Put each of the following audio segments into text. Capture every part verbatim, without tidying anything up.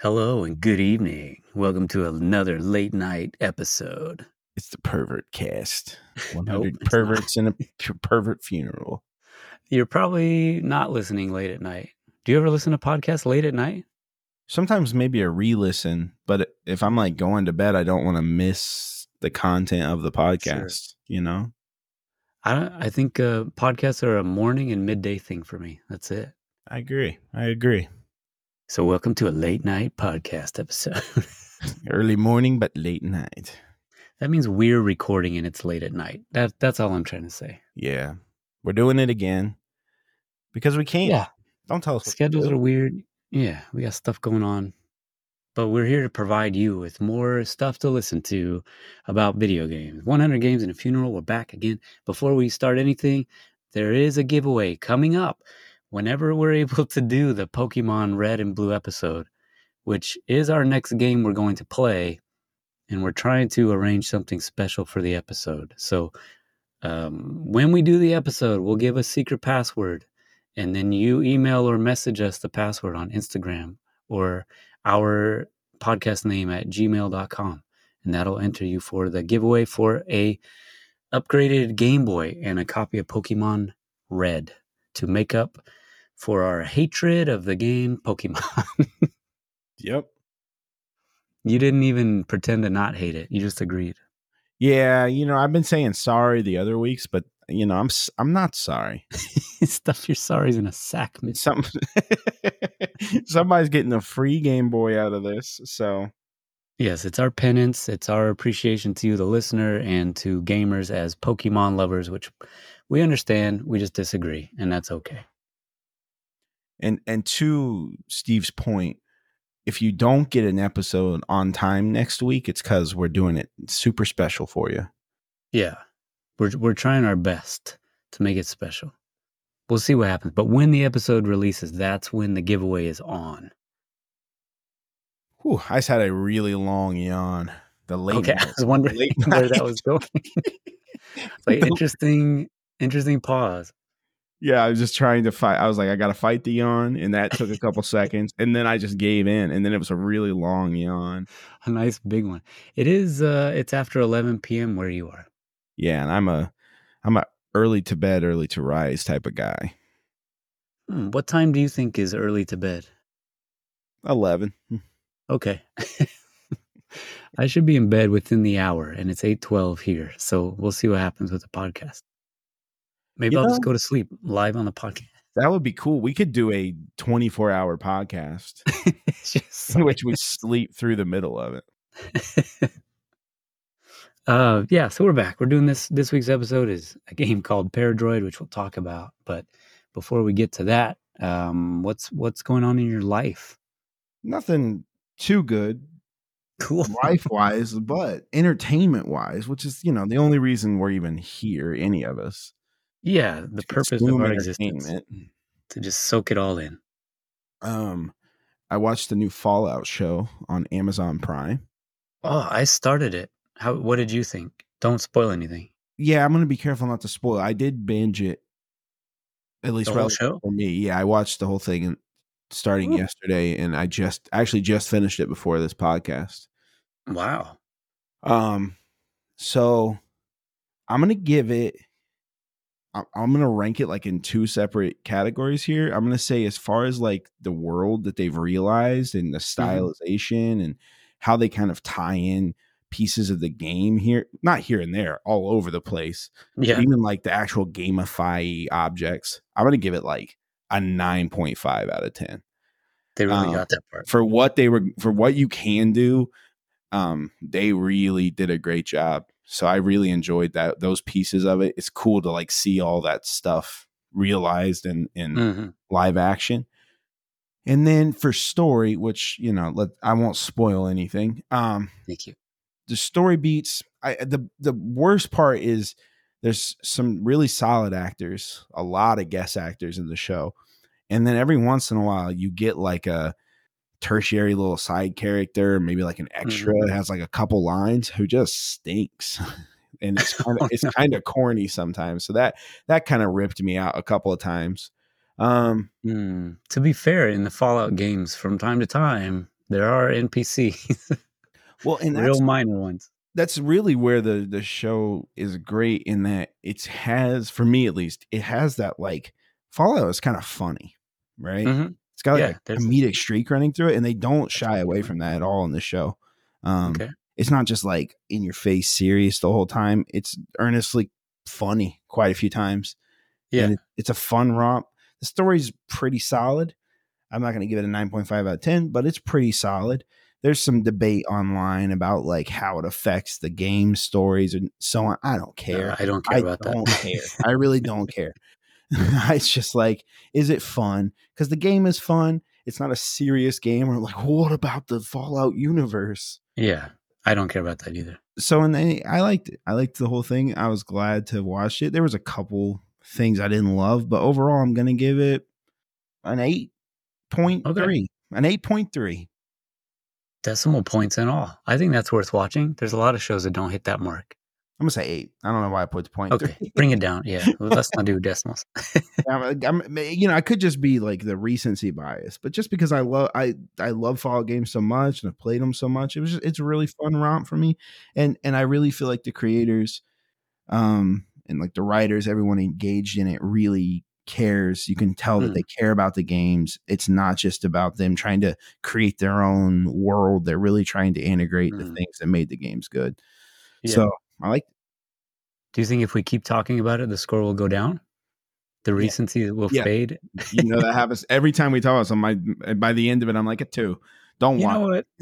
Hello and good evening. Welcome to another late night episode. It's the Pervert Cast. one Nope, hundred it's perverts in a p- pervert funeral. You're probably not listening late at night. Do you ever listen to podcasts late at night? Sometimes maybe a re-listen, but if I'm like going to bed, I don't want to miss the content of the podcast, you know? I don't, I think uh, podcasts are a morning and midday thing for me. That's it. I agree. I agree. So welcome to a late night podcast episode. Early morning, but late night. That means we're recording and it's late at night. That that's all I'm trying to say. Yeah. We're doing it again because we can't. Yeah. Don't tell us. Schedules are weird. Yeah, we got stuff going on. But we're here to provide you with more stuff to listen to about video games. one hundred Games and a Funeral. We're back again. Before we start anything, there is a giveaway coming up whenever we're able to do the Pokemon Red and Blue episode, which is our next game we're going to play. And we're trying to arrange something special for the episode. So um, when we do the episode, we'll give a secret password. And then you email or message us the password on Instagram or our podcast name at gmail dot com. And that'll enter you for the giveaway for a upgraded Game Boy and a copy of Pokemon Red to make up for our hatred of the game Pokemon. Yep. You didn't even pretend to not hate it. You just agreed. Yeah, you know, I've been saying sorry the other weeks, but you know, I'm I'm not sorry. Stuff your sorries in a sack. Some somebody's getting a free Game Boy out of this, so yes, it's our penance. It's our appreciation to you, the listener, and to gamers as Pokemon lovers, which we understand. We just disagree, and that's okay. And and to Steve's point, if you don't get an episode on time next week, it's because we're doing it super special for you. Yeah, we're we're trying our best to make it special. We'll see what happens. But when the episode releases, that's when the giveaway is on. Whew, I just had a really long yawn. The late okay, night, I was wondering late where night. that was going. It's like interesting, interesting pause. Yeah, I was just trying to fight. I was like, I got to fight the yawn, and that took a couple seconds, and then I just gave in, and then it was a really long yawn. A nice big one. It is. Uh, it's after eleven p.m. where you are. Yeah, and I'm a, I'm a early to bed, early to rise type of guy. Hmm, what time do you think is early to bed? Eleven. Okay. I should be in bed within the hour, and it's eight twelve here. So we'll see what happens with the podcast. Maybe You I'll know, just go to sleep live on the podcast. that would be cool. We could do a twenty-four hour podcast It's just in which we sleep through the middle of it. uh, yeah, so we're back. We're doing this. This week's episode is a game called Paradroid, which we'll talk about. But before we get to that, um, what's what's going on in your life? Nothing too good Cool. life wise, but entertainment wise, which is, you know, the only reason we're even here, any of us. Yeah, the purpose of Consume our existence, entertainment. to just soak it all in. Um, I watched the new Fallout show on Amazon Prime. Oh, I started it. How? What did you think? Don't spoil anything. Yeah, I'm gonna be careful not to spoil. I did binge it, at least The whole relative show? for me. Yeah, I watched the whole thing and starting Ooh. yesterday, and I just actually just finished it before this podcast. Wow. Um, so I'm gonna give it. I- I'm gonna rank it like in two separate categories here. I'm gonna say as far as like the world that they've realized and the stylization and how they kind of tie in pieces of the game here, not here and there, all over the place. Yeah, But even like the actual gamify objects, I'm gonna give it like a nine point five out of ten. they really Um, got that part. for what they were, for what you can do, um, they really did a great job. So I really enjoyed that, those pieces of it. It's cool to like see all that stuff realized in in Mhm. live action. And then for story, which, you know, let I won't spoil anything. Um, Thank you. the story beats. I the the worst part is there's some really solid actors, a lot of guest actors in the show, and then every once in a while you get like a tertiary little side character, maybe like an extra Mhm. that has like a couple lines who just stinks. And it's kind of it's kind of corny sometimes. So that that kind of ripped me out a couple of times. Um Mm. To be fair, in the Fallout games, from time to time, there are N P Cs, Well, and real that's minor ones. that's really where the the show is great in that it has, for me at least, it has that like Fallout is kind of funny, right? Hmm. It's got like Yeah, a there's comedic streak running through it, and they don't that's a shy good away point. from that at all in the show. Um, Okay. it's not just like in your face serious the whole time. It's earnestly funny quite a few times, Yeah. and it, it's a fun romp. The story's pretty solid. I'm not going to give it a nine point five out of ten, but it's pretty solid. There's some debate online about like how it affects the game stories and so on. I don't Uh, care. I don't care I about that. don't care. I really don't care. It's just like, is it fun? Because the game is fun. It's not a serious game. Or like, what about the Fallout universe? Yeah, I don't care about that either. So, and they, I liked it. I liked the whole thing. I was glad to watch it. There was a couple things I didn't love, but overall, I'm going to give it an eight point Okay. three. An eight point three. Decimal points and all. I think that's worth watching. There's a lot of shows that don't hit that mark. I'm gonna say eight. I don't know why I put the point Okay, three. bring it down. Yeah, well, let's not do decimals. I'm, I'm, you know, I could just be like the recency bias, but just because I love, I, I love Fallout games so much and I've played them so much, it was, just, it's a really fun romp for me, and and I really feel like the creators, um, and like the writers, everyone engaged in it really cares. You can tell that Mm, they care about the games. It's not just about them trying to create their own world. They're really trying to integrate the mm. things that made the games good. Yeah. So I like, Do you think if we keep talking about it, the score will go down? The yeah, recency will yeah. fade? You know that happens every time we talk about something. My, by the end of it, I'm like a two. Don't You watch. know what?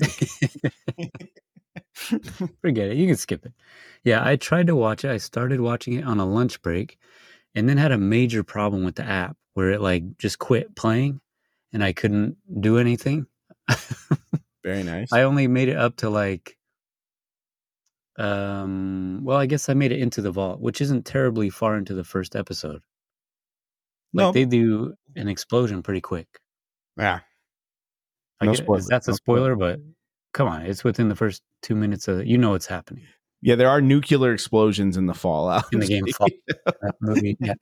Forget it. You can skip it. Yeah, I tried to watch it. I started watching it on a lunch break and then had a major problem with the app where it like just quit playing and I couldn't do anything. Very nice. I only made it up to like um well, I guess I made it into the vault, which isn't terribly far into the first episode. Like No, they do an explosion pretty quick. yeah, I no get it. Is spoilers. that's a No spoilers. spoiler, but come on, it's within the first two minutes of you know what's happening Yeah, there are nuclear explosions in the Fallout. in the game. Fall, that movie, yeah.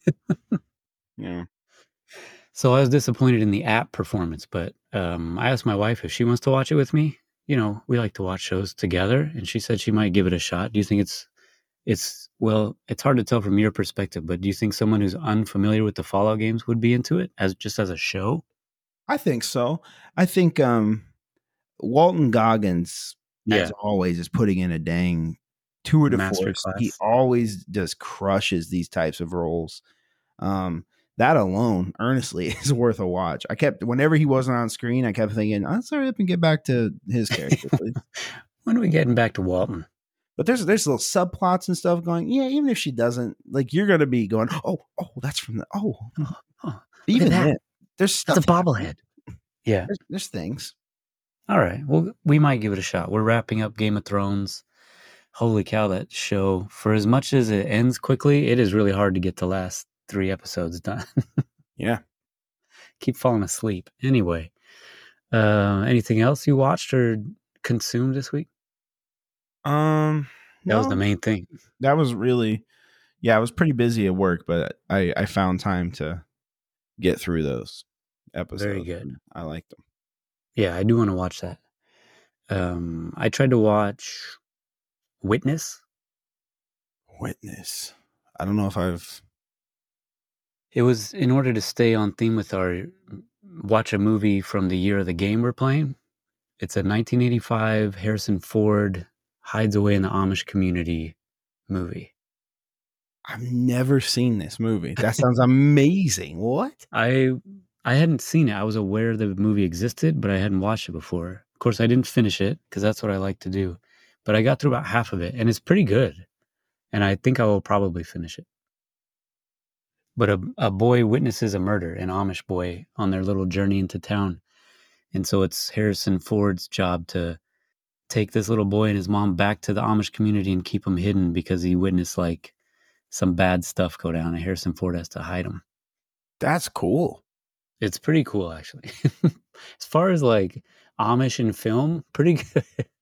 Yeah. So I was disappointed in the app performance, but um, I asked my wife if she wants to watch it with me. You know, we like to watch shows together, and she said she might give it a shot. Do you think it's it's well? It's hard to tell from your perspective, but do you think someone who's unfamiliar with the Fallout games would be into it as just as a show? I think so. I think um, Walton Goggins, as Yeah, always, is putting in a dang tour de force. He masterclass. always just crushes these types of roles. Um, that alone, earnestly, is worth a watch. I kept, whenever he wasn't on screen, I kept thinking, let's hurry up and get back to his character, please. When are we getting back to Walton? But there's there's little subplots and stuff going. Yeah, even if she doesn't, like, you're gonna be going, oh, oh, that's from the oh. Oh, oh, Even that. then, there's stuff. That's a happening. bobblehead. Yeah. There's, there's things. All right. Well, we might give it a shot. We're wrapping up Game of Thrones. Holy cow, that show, for as much as it ends quickly, it is really hard to get the last three episodes done. Yeah. Keep falling asleep. Anyway, uh, anything else you watched or consumed this week? Um. That No, was the main thing. that was really. Yeah, I was pretty busy at work, but I I found time to get through those episodes. Very good. I liked them. Yeah, I do want to watch that. Um, I tried to watch Witness. Witness. I don't know if I've. It was in order to stay on theme with our watch a movie from the year of the game we're playing. It's a nineteen eighty-five Harrison Ford hides away in the Amish community movie. I've never seen this movie. That sounds amazing. What? I I hadn't seen it. I was aware the movie existed, but I hadn't watched it before. Of course, I didn't finish it because that's what I like to do. But I got through about half of it, and it's pretty good. And I think I will probably finish it. But a, a boy witnesses a murder, an Amish boy, on their little journey into town. And so it's Harrison Ford's job to take this little boy and his mom back to the Amish community and keep him hidden because he witnessed like some bad stuff go down and Harrison Ford has to hide him. That's cool. It's pretty cool, actually. As far as like Amish in film, pretty good.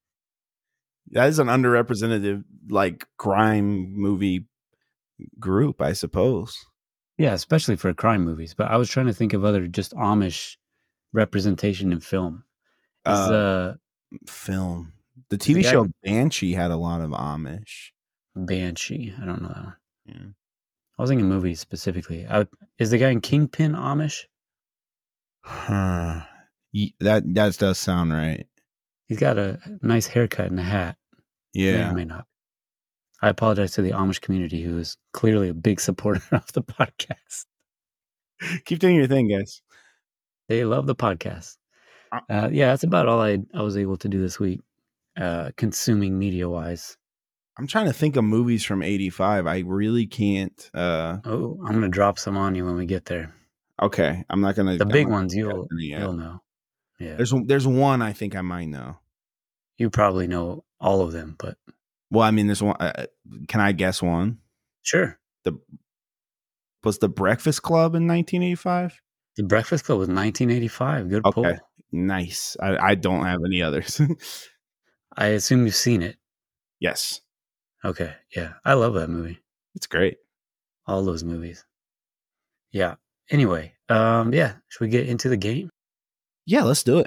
That is an underrepresented like crime movie group, I suppose. Yeah, especially for crime movies. But I was trying to think of other just Amish representation in film. Is Uh, uh film. The is the T V show guy Banshee had a lot of Amish. Banshee? I don't know that one. Yeah. I was thinking movies specifically. I, is the guy in Kingpin Amish? Huh. Ye- That that does sound right. He's got a nice haircut and a hat. May or Yeah. may not. I apologize to the Amish community, who is clearly a big supporter of the podcast. Keep doing your thing, guys. They love the podcast. Uh, Uh, yeah, that's about all I I was able to do this week, uh, consuming media wise. I'm trying to think of movies from eighty-five. I really can't. Uh, Oh, I'm gonna drop some on you when we get there. okay, I'm not gonna. The I'm big not ones you'll guessing it yet. you'll know. Yeah, There's there's one I think I might know. you probably know all of them, but Well, I mean, there's one. Uh, can I guess one? sure. The was the Breakfast Club in nineteen eighty-five. The Breakfast Club was nineteen eighty-five. Good Okay, pull. nice. I, I don't have any others. I assume you've seen it. Yes, Okay, yeah, I love that movie. it's great. All those movies. Yeah. Anyway, um, yeah. Should we get into the game? Yeah, let's do it.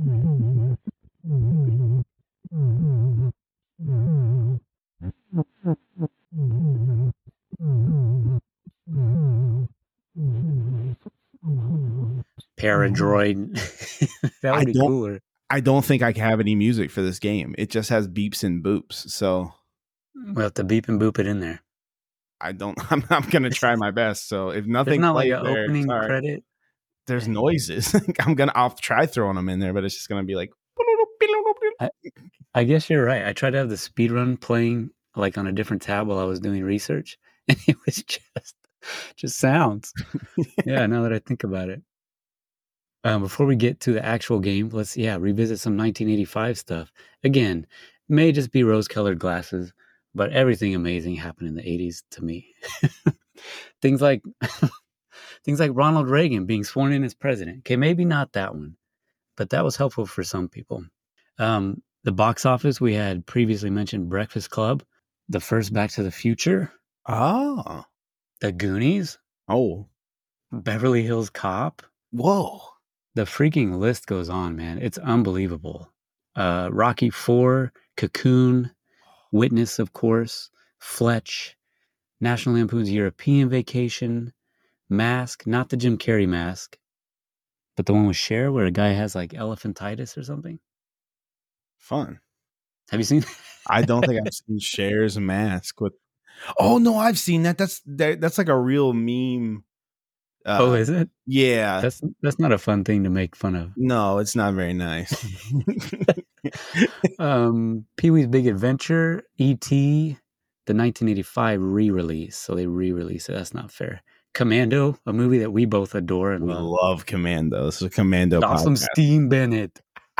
Paradroid. That would I be don't. cooler. I don't think I have any music for this game. It just has beeps and boops. So We'll have to beep and boop it in there. I don't. I'm, I'm gonna try my best. So if There's nothing not like plays an there, opening sorry. credit. There's noises. I'm gonna. I'll try throwing them in there, but it's just gonna be like. I, I guess you're right. I tried to have the speed run playing like on a different tab while I was doing research, and it was just just sounds. Yeah, now that I think about it. Um, before we get to the actual game, let's yeah revisit some nineteen eighty-five stuff. Again, may just be rose-colored glasses, but everything amazing happened in the eighties to me. things like things like Ronald Reagan being sworn in as president. Okay, maybe not that one, but that was helpful for some people. Um, the box office, we had previously mentioned Breakfast Club, the first Back to the Future, Oh. The Goonies, Oh. Beverly Hills Cop. Whoa. The freaking list goes on, man. It's unbelievable. Uh, Rocky four, Cocoon, Witness, of course, Fletch, National Lampoon's European Vacation, Mask, not the Jim Carrey mask, but the one with Cher where a guy has like elephantitis or something. Fun. Have you seen that? I don't think I've seen Cher's mask with. Oh no, I've seen that. That's that, that's like a real meme. Uh, Oh, is it? Yeah. That's that's not a fun thing to make fun of. No, it's not very nice. um, Pee-wee's Big Adventure, E T, the nineteen eighty-five re-release. So they re-released it. That's not fair. Commando, a movie that we both adore and We love. love Commando. This is a Commando Awesome podcast. Steve Bennett.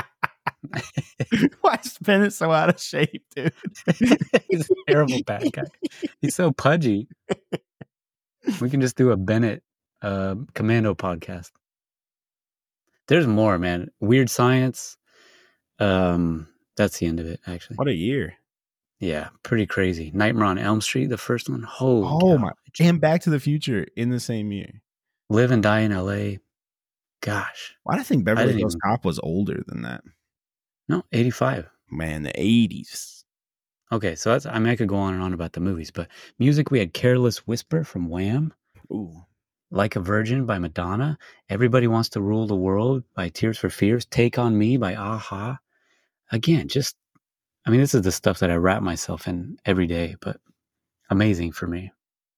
Why is Bennett so out of shape, dude? He's a terrible bad guy. He's so pudgy. We can just do a Bennett uh, Commando podcast. There's more, man. Weird Science. Um, that's the end of it, actually. What a year. Yeah, pretty crazy. Nightmare on Elm Street, the first one. Holy Oh cow. my. And Back to the Future in the same year. Live and Die in L A. Gosh. Why do I think Beverly didn't Hills even- Cop was older than that? No, eighty-five. Man, the eighties. Okay, so that's, I mean, I could go on and on about the movies, but music, we had Careless Whisper from Wham, Ooh. Like a Virgin by Madonna, Everybody Wants to Rule the World by Tears for Fears, Take on Me by A-ha. Again, just, I mean, this is the stuff that I wrap myself in every day, but amazing for me.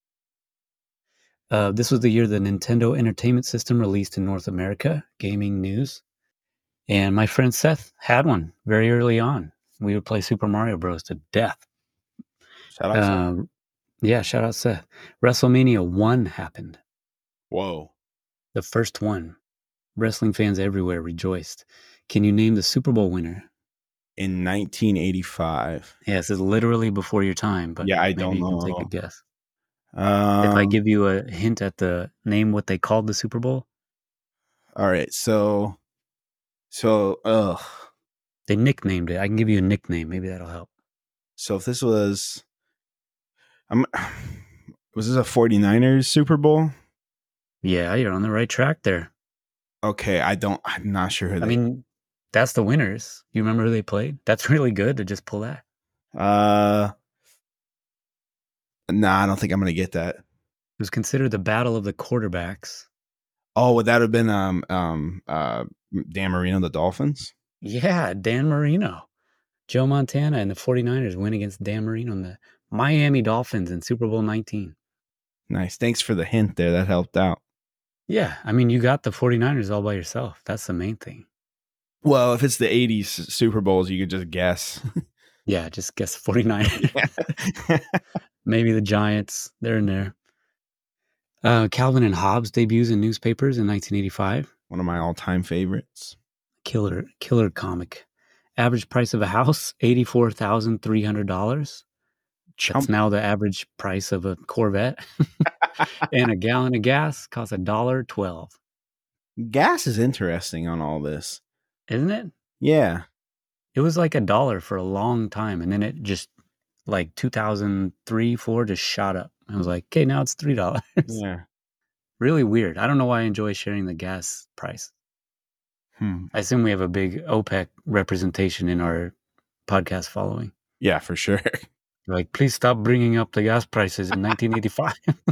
Uh, this was the year the Nintendo Entertainment System released in North America, gaming news. And my friend Seth had one very early on. We would play Super Mario Bros. To death. Shout out. Uh, yeah, shout out Seth. WrestleMania one happened. Whoa. The first one. Wrestling fans everywhere rejoiced. Can you name the Super Bowl winner? In nineteen eighty-five. Yeah, this is literally before your time, but Yeah, I maybe don't you know can at take a all. guess. Um, If I give you a hint at the name, what they called the Super Bowl, all right. So, so, ugh. they nicknamed it. I can give you a nickname. Maybe that'll help. So if this was, I'm, was this a 49ers Super Bowl? Yeah, you're on the right track there. Okay, I don't. I'm not sure who. I They, mean, That's the winners. You remember who they played? That's really good to just pull that. Uh, nah, I don't think I'm gonna get that. It was considered the battle of the quarterbacks. Oh, would that have been um um uh Dan Marino, the Dolphins? Yeah, Dan Marino. Joe Montana and the 49ers win against Dan Marino and the Miami Dolphins in Super Bowl nineteen. Nice. Thanks for the hint there. That helped out. Yeah, I mean, you got the 49ers all by yourself. That's the main thing. Well, if it's the eighties Super Bowls, you could just guess. Yeah, just guess 49ers. Maybe the Giants. They're in there. Uh, Calvin and Hobbes debuts in newspapers in nineteen eighty-five. One of my all-time favorites. Killer, killer comic. Average price of a house, eighty-four thousand three hundred dollars. That's now the average price of a Corvette. And a gallon of gas costs a dollar twelve. Gas is interesting on all this, isn't it? Yeah, it was like a dollar for a long time, and then it just like two thousand three, four just shot up. I was like, okay, now it's three dollars. Yeah, really weird. I don't know why I enjoy sharing the gas price. Hmm. I assume we have a big OPEC representation in our podcast following. Yeah, for sure. Like, please stop bringing up the gas prices in nineteen eighty-five.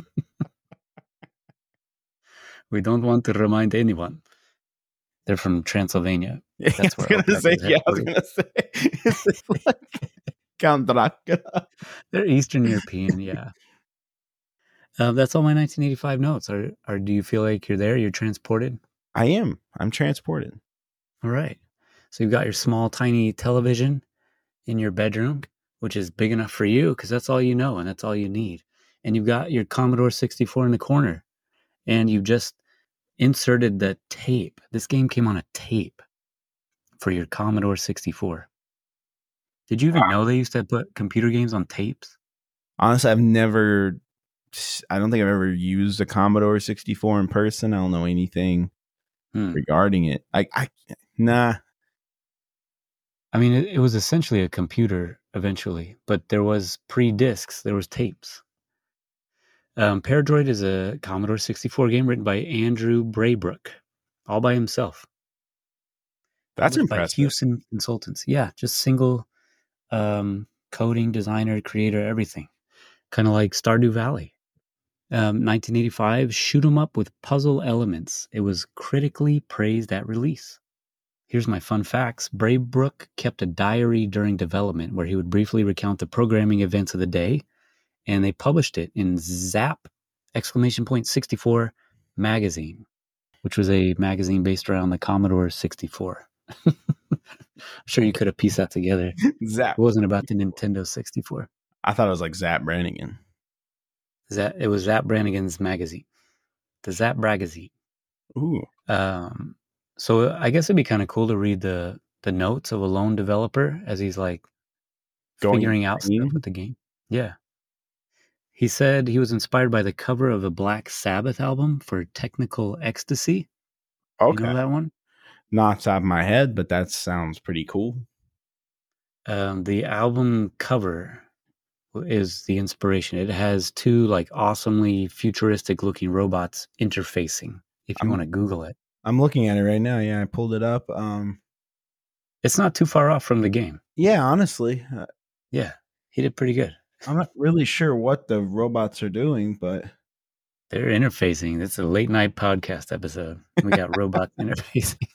We don't want to remind anyone. They're from Transylvania. That's where I was OPEC gonna say, yeah, I was gonna say, like Count Dracula. They're Eastern European, yeah. Uh, that's all my nineteen eighty-five notes. Are, are do you feel like you're there? You're transported? I am. I'm transported. All right. So you've got your small, tiny television in your bedroom, which is big enough for you because that's all you know and that's all you need. And you've got your Commodore sixty-four in the corner, and you just inserted the tape. This game came on a tape for your Commodore sixty-four. Did you even wow. know they used to put computer games on tapes? Honestly, I've never, I don't think I've ever used a Commodore sixty-four in person. I don't know anything hmm. regarding it. I, I, nah. I mean, it, it was essentially a computer eventually, but there was pre-discs, there was tapes. Um, Paradroid is a Commodore sixty-four game written by Andrew Braybrook, all by himself. That's impressive. By Houston Consultants. Yeah, just single um, coding, designer, creator, everything. Kind of like Stardew Valley. Um, nineteen eighty-five, shoot 'em up with puzzle elements. It was critically praised at release. Here's my fun facts. Braybrook kept a diary during development where he would briefly recount the programming events of the day, and they published it in Zap exclamation point sixty-four magazine, which was a magazine based around the Commodore sixty-four. I'm sure you could have pieced that together. Zap. It wasn't about the Nintendo sixty-four. I thought it was like Zap Brannigan. Zap, it was Zap Brannigan's magazine. The Zap Bragazine. Ooh. Um, so I guess it'd be kind of cool to read the the notes of a lone developer as he's like Going figuring out stuff with the game. Yeah. He said he was inspired by the cover of a Black Sabbath album for Technical Ecstasy. Okay. You know that one? Not top of my head, but that sounds pretty cool. Um, the album cover is the inspiration. It has two like awesomely futuristic looking robots interfacing. If you want to Google it, I'm looking at it right now. Yeah, I pulled it up. Um, it's not too far off from the game. Yeah, honestly. Uh, yeah, he did pretty good. I'm not really sure what the robots are doing, but they're interfacing. It's a late night podcast episode. We got robots interfacing.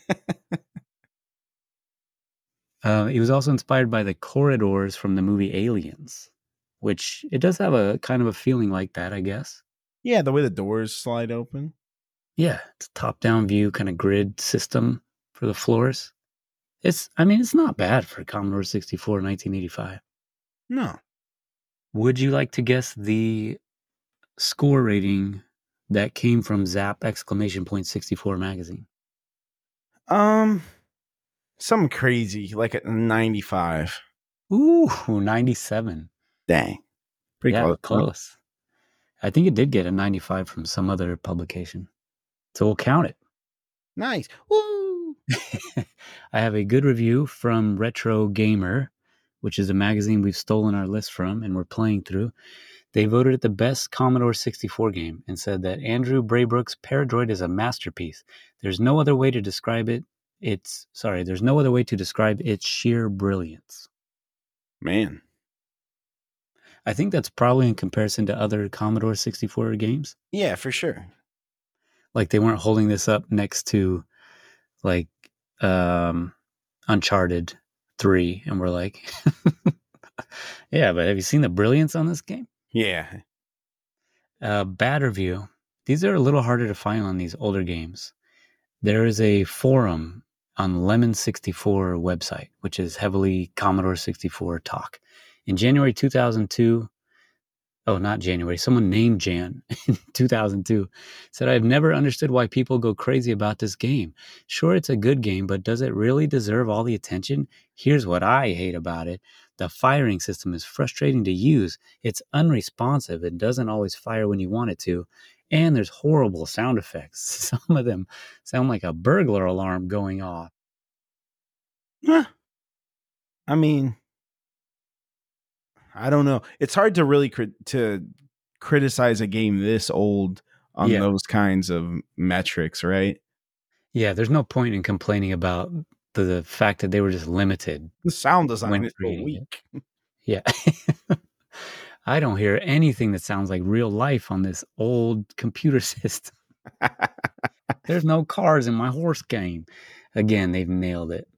Uh, he was also inspired by the corridors from the movie Aliens, which it does have a kind of a feeling like that, I guess. Yeah, the way the doors slide open. Yeah, it's a top-down view kind of grid system for the floors. It's, I mean, it's not bad for Commodore sixty-four nineteen eighty-five. No. Would you like to guess the score rating that came from Zap exclamation point sixty-four magazine? Um... Something crazy, like a ninety-five. Ooh, ninety-seven. Dang. Pretty yeah, close. close. I think it did get a ninety-five from some other publication. So we'll count it. Nice. Woo! I have a good review from Retro Gamer, which is a magazine we've stolen our list from and we're playing through. They voted it the best Commodore sixty-four game and said that Andrew Braybrook's Paradroid is a masterpiece. There's no other way to describe it. It's sorry, there's no other way to describe its sheer brilliance. Man. I think that's probably in comparison to other Commodore sixty-four games. Yeah, for sure. Like they weren't holding this up next to like um Uncharted three and we're like yeah, but have you seen the brilliance on this game? Yeah. Uh bad review. These are a little harder to find on these older games. There is a forum on Lemon sixty-four website, which is heavily Commodore sixty-four talk. In January two thousand two, oh, not January, someone named Jan in two thousand two said, I've never understood why people go crazy about this game. Sure, it's a good game, but does it really deserve all the attention? Here's what I hate about it. The firing system is frustrating to use. It's unresponsive and doesn't always fire when you want it to. And there's horrible sound effects. Some of them sound like a burglar alarm going off. Huh. I mean, I don't know. It's hard to really cri- to criticize a game this old on Yeah. those kinds of metrics, right? Yeah, there's no point in complaining about the, the fact that they were just limited The sound design when is so creating weak. it. Yeah. I don't hear anything that sounds like real life on this old computer system. There's no cars in my horse game. Again, they've nailed it.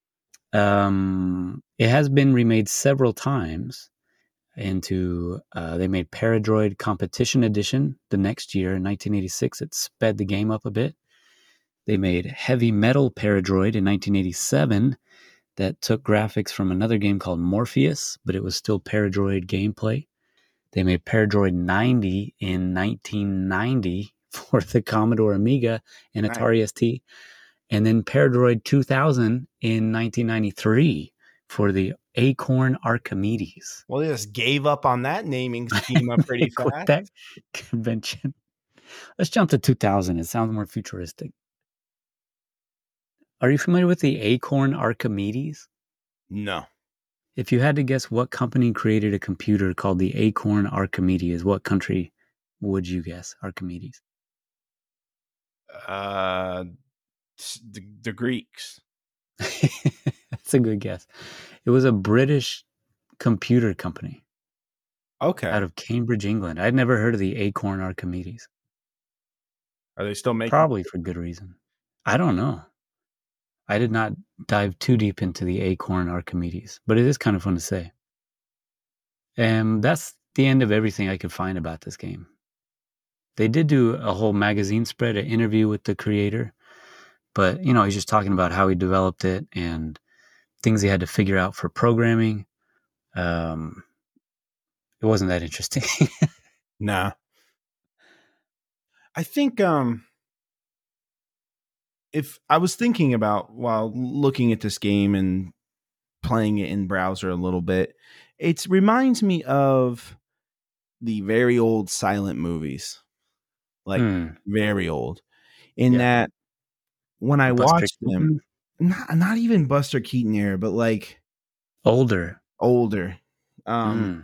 Um, it has been remade several times into, uh, they made Paradroid Competition Edition the next year in nineteen eighty-six. It sped the game up a bit. They made Heavy Metal Paradroid in nineteen eighty-seven that took graphics from another game called Morpheus, but it was still Paradroid gameplay. They made Paradroid ninety in nineteen ninety for the Commodore Amiga and Atari S T. And then Paradroid two thousand in nineteen ninety-three for the Acorn Archimedes. Well, they just gave up on that naming scheme up pretty Quit fast. that convention. Let's jump to two thousand. It sounds more futuristic. Are you familiar with the Acorn Archimedes? No. If you had to guess what company created a computer called the Acorn Archimedes, what country would you guess Archimedes? Uh, the, the Greeks. That's a good guess. It was a British computer company. Okay. Out of Cambridge, England. I'd never heard of the Acorn Archimedes. Are they still making? Probably for good reason. I don't know. I did not dive too deep into the Acorn Archimedes, but it is kind of fun to say. And that's the end of everything I could find about this game. They did do a whole magazine spread, an interview with the creator, but, you know, he's just talking about how he developed it and things he had to figure out for programming. Um, it wasn't that interesting. Nah. I think um, if I was thinking about while looking at this game and playing it in browser a little bit, it reminds me of the very old silent movies, like Hmm. very old, in Yeah. that when I Buster watched them, Keaton? not, not even Buster Keaton era, but like Older. older, um,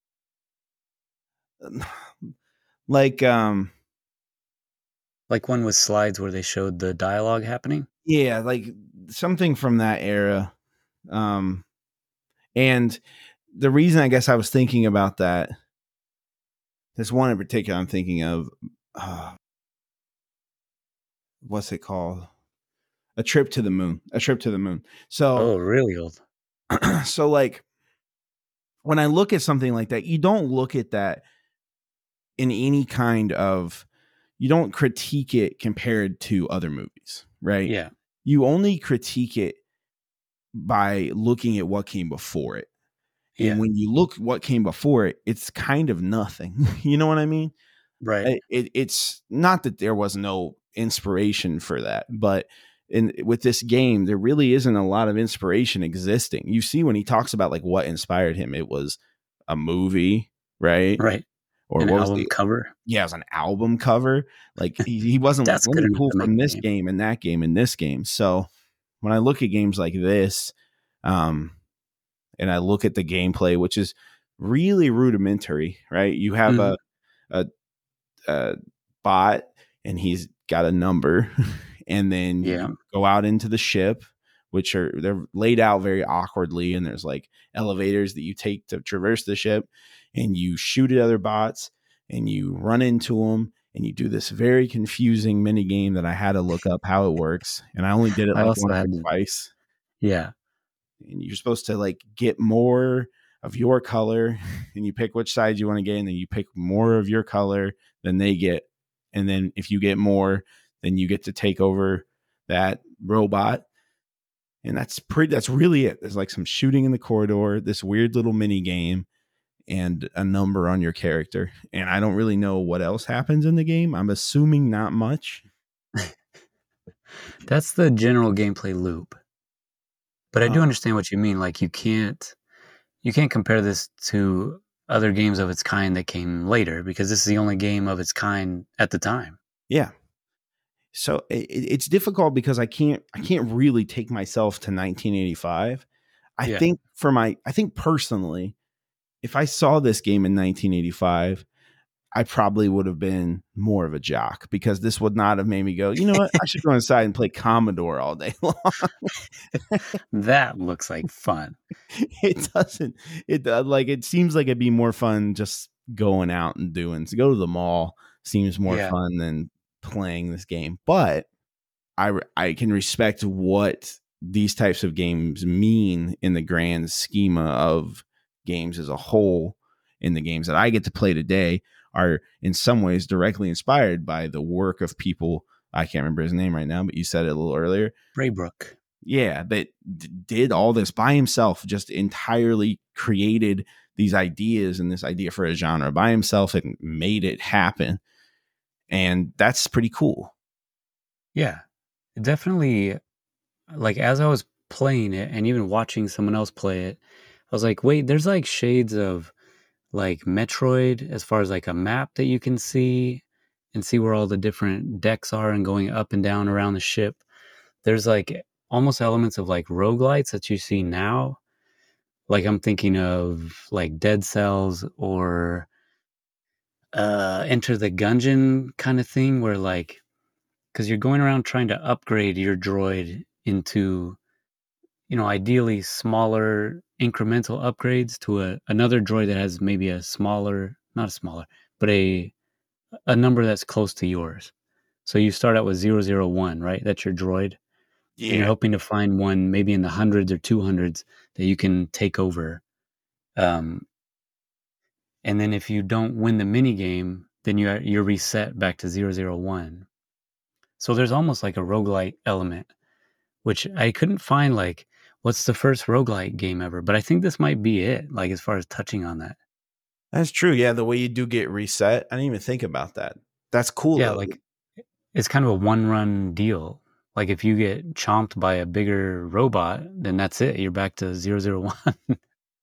Mm. like um, Like one with slides where they showed the dialogue happening? yeah, like something from that era. Um, and the reason I guess I was thinking about that, there's one in particular I'm thinking of. Uh, what's it called? A Trip to the Moon. A Trip to the Moon. So, Oh, really old. so like when I look at something like that, you don't look at that in any kind of, you don't critique it compared to other movies, right? Yeah. You only critique it by looking at what came before it. And Yeah. when you look what came before it, it's kind of nothing. You know what I mean? Right. It, it, it's not that there was no inspiration for that, but in with this game, there really isn't a lot of inspiration existing. You see when he talks about like what inspired him, it was a movie, right? Right. Or An what was album the cover. yeah, it was an album cover. Like he, he wasn't like, That's let good me enough pull to make from a this game. game and that game and this game. So when I look at games like this, um, and I look at the gameplay, which is really rudimentary, right? You have Mhm. a, a a bot and he's got a number and then Yeah. you go out into the ship, which are they're laid out very awkwardly, and there's like elevators that you take to traverse the ship, and you shoot at other bots and you run into them, and you do this very confusing mini game that I had to look up how it works, and I only did it I like also once or had to, twice. yeah. And you're supposed to like get more of your color, and you pick which side you want to get, and then you pick more of your color than they get, and then if you get more, then you get to take over that robot. And that's pretty that's really it. There's like some shooting in the corridor, this weird little mini game, and a number on your character, and I don't really know what else happens in the game. I'm assuming not much. That's the general gameplay loop. But I do uh, understand what you mean. Like you can't you can't compare this to other games of its kind that came later because this is the only game of its kind at the time. yeah, so it, it's difficult because I can't I can't really take myself to nineteen eighty-five. I Yeah. think for my I think personally, if I saw this game in nineteen eighty-five, I probably would have been more of a jock, because this would not have made me go, you know what, I should go inside and play Commodore all day long. That looks like fun. It doesn't. It uh, like it seems like it'd be more fun just going out and doing. To go to the mall seems more Yeah. fun than playing this game. But I I can respect what these types of games mean in the grand schema of games as a whole. In the games that I get to play today are in some ways directly inspired by the work of people. I can't remember his name right now, but you said it a little earlier. Braybrook. Yeah, that d- did all this by himself, just entirely created these ideas and this idea for a genre by himself and made it happen. And that's pretty cool. Yeah. Definitely, like as I was playing it and even watching someone else play it, I was like, wait, there's like shades of like Metroid as far as like a map that you can see and see where all the different decks are and going up and down around the ship. There's like almost elements of like roguelites that you see now. Like I'm thinking of like Dead Cells or uh Enter the Gungeon kind of thing where like because you're going around trying to upgrade your droid into, you know, ideally smaller incremental upgrades to a another droid that has maybe a smaller, not a smaller, but a a number that's close to yours. So you start out with zero zero one, right? That's your droid. And you're Yeah. hoping to find one maybe in the hundreds or two hundreds that you can take over. Um, and then if you don't win the mini game, then you are, you're reset back to zero zero one. So there's almost like a roguelite element, which I couldn't find like what's the first roguelite game ever, but I think this might be it, like as far as touching on that. That's true. Yeah, the way you do get reset. I didn't even think about that. That's cool Yeah, though. like it's kind of a one run deal. Like if you get chomped by a bigger robot, then that's it. You're back to zero zero one.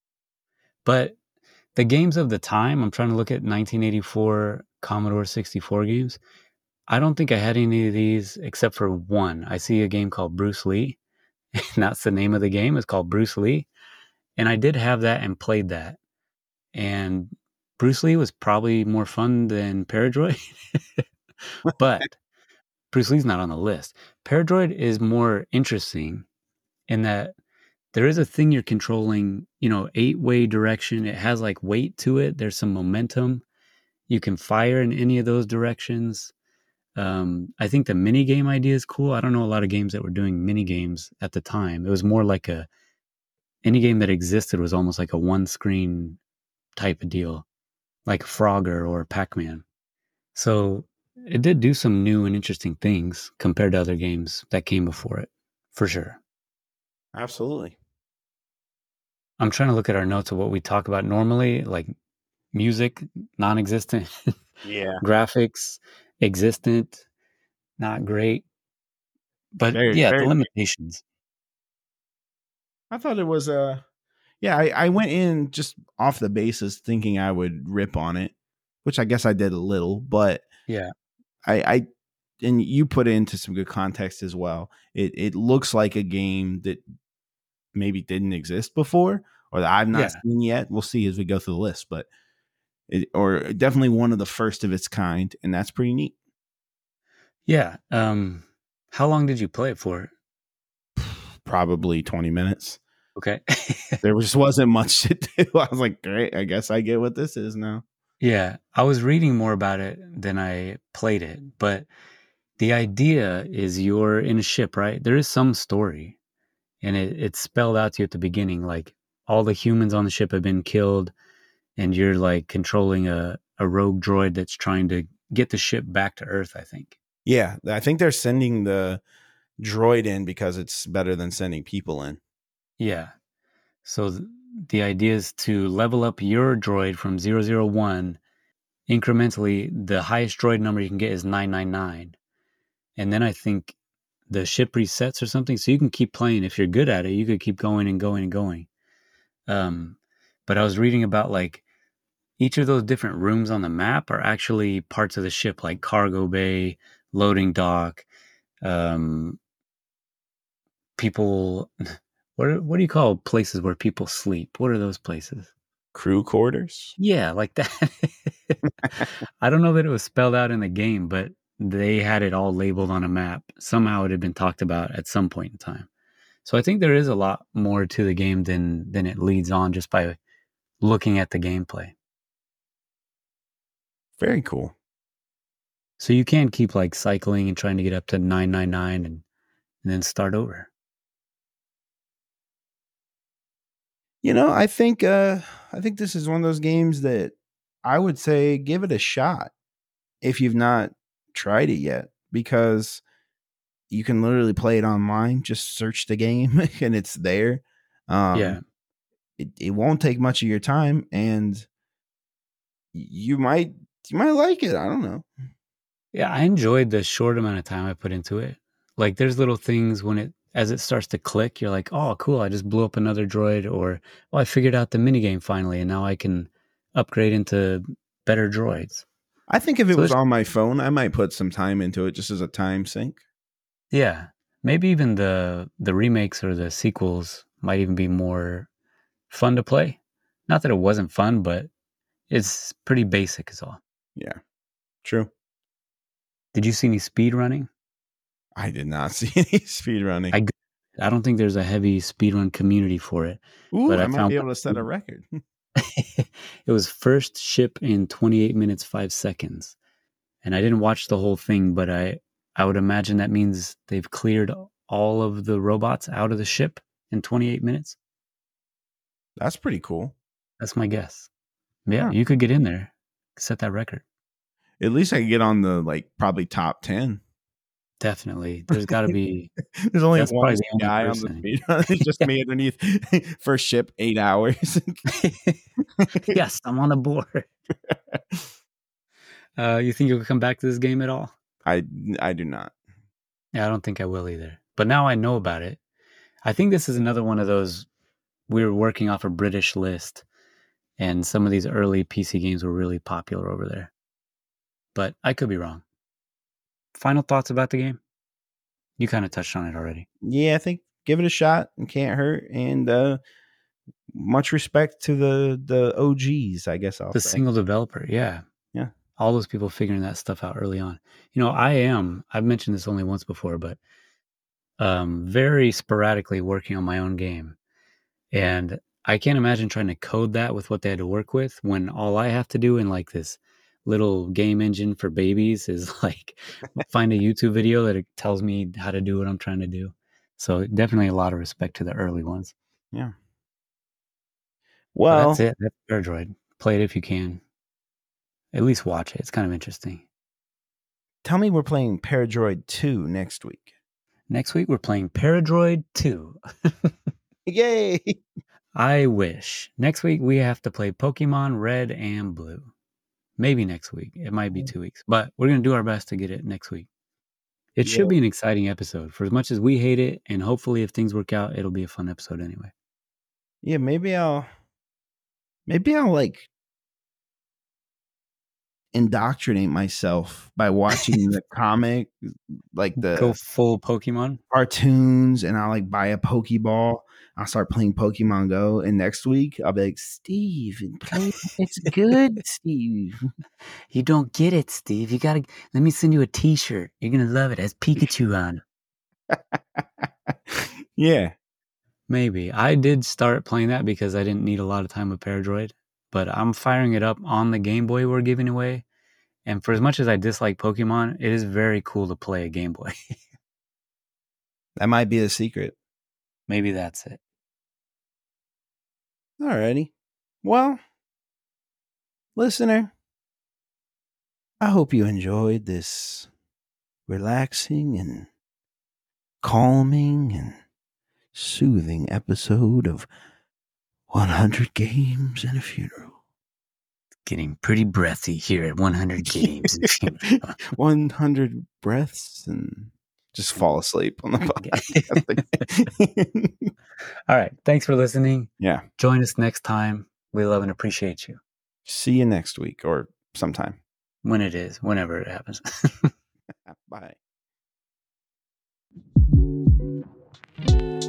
But the games of the time, I'm trying to look at nineteen eighty-four Commodore sixty-four games. I don't think I had any of these except for one. I see a game called Bruce Lee, and that's the name of the game. It's called Bruce Lee. And I did have that and played that. And Bruce Lee was probably more fun than Paradroid, but Bruce Lee's not on the list. Paradroid is more interesting in that there is a thing you're controlling, you know, eight-way direction. It has like weight to it. There's some momentum. You can fire in any of those directions. Um, I think the mini game idea is cool. I don't know a lot of games that were doing mini games at the time. It was more like a any game that existed was almost like a one screen type of deal, like Frogger or Pac-Man. So it did do some new and interesting things compared to other games that came before it, for sure. Absolutely. I'm trying to look at our notes of what we talk about normally, like music, non-existent, Yeah. graphics, existent, not great. But Very, yeah, the very. limitations. I thought it was uh yeah, I, I went in just off the basis thinking I would rip on it, which I guess I did a little, but Yeah. I, I and you put it into some good context as well. It it looks like a game that maybe didn't exist before or that I've not Yeah. seen yet. We'll see as we go through the list, but it, or definitely one of the first of its kind, and that's pretty neat. Yeah. Um, How long did you play it for? Probably twenty minutes. Okay. There just wasn't much to do. I was like, great, I guess I get what this is now. Yeah, I was reading more about it than I played it, but the idea is you're in a ship, right? There is some story, and it, it's spelled out to you at the beginning, like all the humans on the ship have been killed, and you're like controlling a, a rogue droid that's trying to get the ship back to Earth, I think. Yeah, I think they're sending the droid in because it's better than sending people in. Yeah. So th- the idea is to level up your droid from zero zero one incrementally. The highest droid number you can get is nine nine nine. And then I think the ship resets or something, so you can keep playing. If you're good at it, you could keep going and going and going. Um, but I was reading about like each of those different rooms on the map are actually parts of the ship, like cargo bay, loading dock, um, people. What what do you call places where people sleep? What are those places? Crew quarters? Yeah, like that. I don't know that it was spelled out in the game, but they had it all labeled on a map. Somehow it had been talked about at some point in time. So I think there is a lot more to the game than than it leads on just by looking at the gameplay. Very cool. So you can keep like cycling and trying to get up to nine nine nine and, and then start over. You know, I think uh I think this is one of those games that I would say give it a shot if you've not tried it yet, because you can literally play it online. Just search the game and it's there. Um, Yeah. it, it won't take much of your time, and you might you might like it. I don't know. Yeah, I enjoyed the short amount of time I put into it. Like there's little things when it as it starts to click, you're like, "Oh, cool, I just blew up another droid," or, "Oh, I figured out the minigame finally and now I can upgrade into better droids." I think if it So was there's on my phone, I might put some time into it just as a time sink. yeah, maybe even the the remakes or the sequels might even be more fun to play. Not that it wasn't fun, but it's pretty basic is all. Yeah, true. Did you see any speed running? I did not see any speed running. I g- I don't think there's a heavy speedrun community for it, Ooh, but I I might found be able to set a record. it was first ship in twenty-eight minutes five seconds. And I didn't watch the whole thing, but I I would imagine that means they've cleared all of the robots out of the ship in twenty-eight minutes. That's pretty cool. That's my guess. Yeah, Huh. you could get in there, set that record. At least I can get on the like probably top ten. Definitely. There's got to be There's only that's one probably the only guy on the person. speed run. It's just me underneath. First ship, eight hours. Yes, I'm on the board. Uh, you think you'll come back to this game at all? I I do not. Yeah, I don't think I will either. But now I know about it. I think this is another one of those we were working off a British list, and some of these early P C games were really popular over there. But I could be wrong. Final thoughts about the game? You kind of touched on it already. Yeah, I think give it a shot. It can't hurt. And uh much respect to the the O Gs, I guess I'll The say. single developer, yeah. Yeah. All those people figuring that stuff out early on. You know, I am, I've mentioned this only once before, but um, very sporadically working on my own game. And I can't imagine trying to code that with what they had to work with when all I have to do in like this little game engine for babies is like find a YouTube video that it tells me how to do what I'm trying to do. So definitely a lot of respect to the early ones. Yeah. But Well, that's it. That's Paradroid. Play it if you can. At least watch it. It's kind of interesting. tell me we're playing Paradroid two next week. Next week, we're playing Paradroid two. Yay! I wish. Next week, we have to play Pokemon Red and Blue. Maybe next week. It might be two weeks. But we're going to do our best to get it next week. It Yeah. should be an exciting episode. For as much as we hate it, and hopefully if things work out, it'll be a fun episode anyway. Yeah, maybe I'll maybe I'll like indoctrinate myself by watching the comic, like the Go full Pokemon. cartoons, and I'll like buy a Pokeball. I'll start playing Pokemon Go, and next week I'll be like, Steve, play, it's good, Steve. You don't get it, Steve. You gotta let me send you a T-shirt. You're gonna love it. It has Pikachu on. Yeah. Maybe. I did start playing that because I didn't need a lot of time with Paradroid, but I'm firing it up on the Game Boy we're giving away. And for as much as I dislike Pokemon, it is very cool to play a Game Boy. That might be the secret. Maybe that's it. Alrighty. Well, listener, I hope you enjoyed this relaxing and calming and soothing episode of one hundred Games and a Funeral. Getting pretty breathy here at one hundred Games. one hundred breaths and just fall asleep on the podcast. All right. Thanks for listening. Yeah. Join us next time. We love and appreciate you. See you next week or sometime. When it is, whenever it happens. Bye.